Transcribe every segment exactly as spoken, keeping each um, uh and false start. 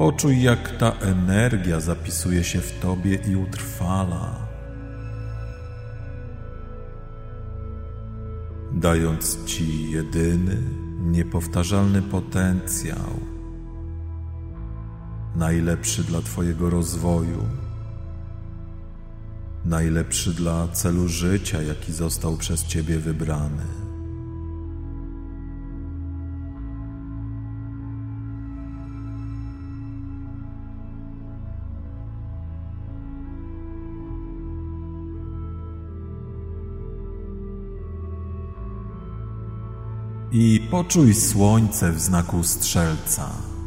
Poczuj, jak ta energia zapisuje się w tobie i utrwala, dając ci jedyny, niepowtarzalny potencjał, najlepszy dla twojego rozwoju, najlepszy dla celu życia, jaki został przez ciebie wybrany. I poczuj słońce w znaku Strzelca.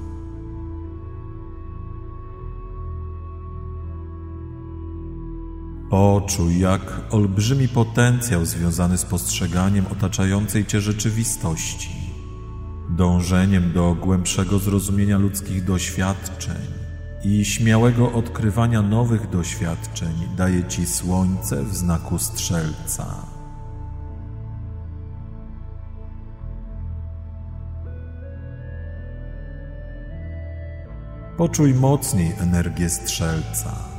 Poczuj, jak olbrzymi potencjał związany z postrzeganiem otaczającej cię rzeczywistości, dążeniem do głębszego zrozumienia ludzkich doświadczeń i śmiałego odkrywania nowych doświadczeń daje ci słońce w znaku Strzelca. Poczuj mocniej energię Strzelca.